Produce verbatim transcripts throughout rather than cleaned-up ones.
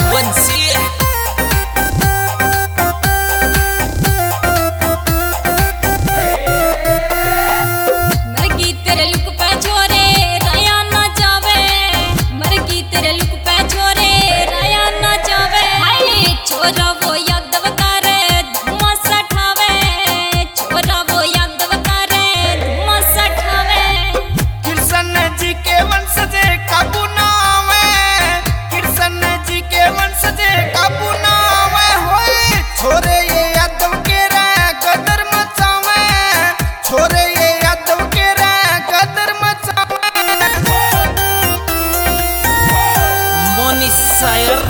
ونسيح मरगी तेरे लुक पे छोरे राया ना जावे मरगी तेरे लुक पे छोरे राया ना जावे हाय छोरा वो यादव करे धुआं सठावे छोरा वो यादव करे धुआं सठावे कृष्ण जी के वंशज काबू ना आवे कृष्ण जी के वंशज काबू ना आवे होए छोरे ये यादव के रे कदर मचावे छोरे ये यादव के रे कदर मचावे मोनी सायर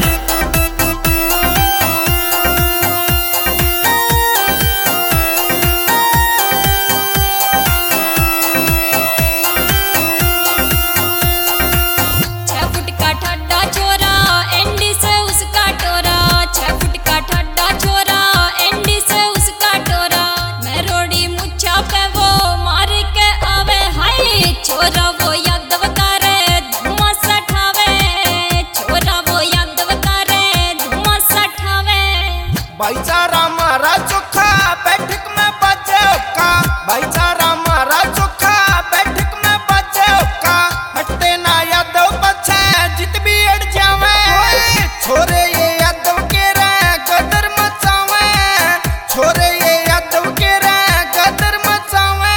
छह फुट का ठड्डा छोरा एंडी से उसका टोरा छह फुट का ठड्डा छोरा एंडी से उसका टोरा मैं रोड़ी मुच्छा पे वो मार के आवे हाय छोरा वो यादव करे धुआं सठावे छोरा वो यादव करे धुआं सठावे भाईचारा मारा चोखा बैठक में बचे का भाईचारा मारा चोखा बैठक में बचे का हटते ना यादव बचे जित भी अड़ जावे छोरे ये यादव के रे कदर मचावे छोरे ये यादव के रे कदर मचावे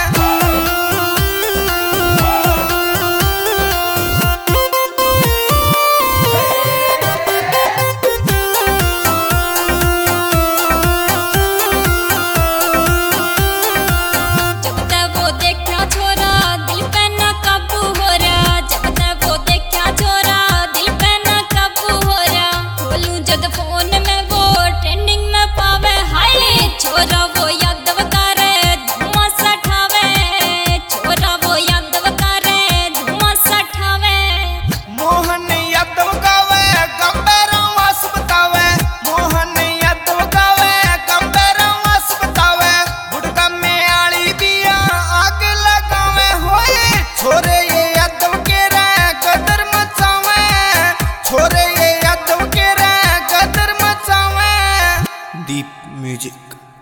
जब तक वो देखा छोरा दिल पे ना काबू हो रहा जब तक वो देखा छोरा दिल पे ना काबू हो रहा खोलूं जद फोन में वो ट्रेंडिंग में पावे हाय छोरा वो याद